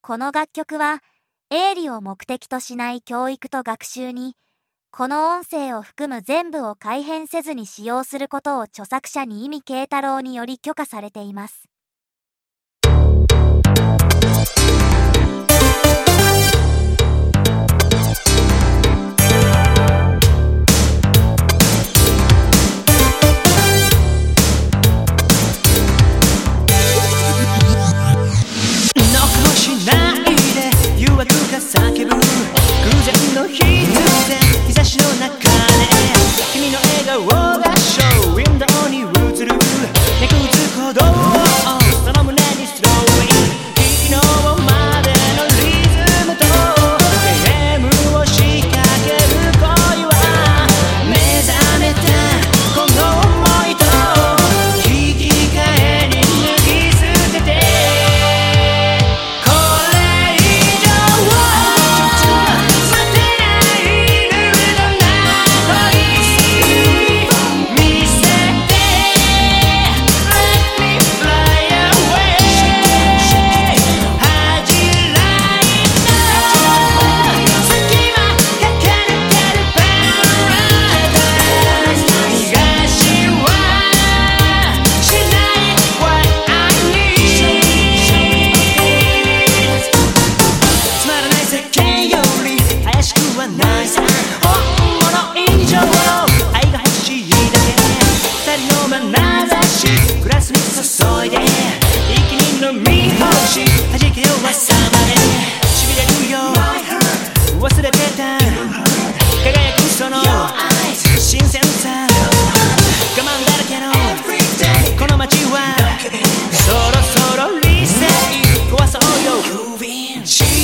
この楽曲は営利を目的としない教育と学習に、この音声を含む全部を改変せずに使用することを著作者に意見慶太郎により許可されています。 叫ぶ偶然の一つで日差しの中で君の笑顔がショーウィンドウに映るめくず鼓動その胸にスローイン昨日までのリズムとゲームを仕掛ける恋は目覚めたこの想いと引き換えに脱ぎ捨ててグラスに注いで一気に飲み干し弾けよ朝までしびれるよ忘れてた輝くその新鮮さ我慢だらけのこの街はそろそろリセット壊そうよ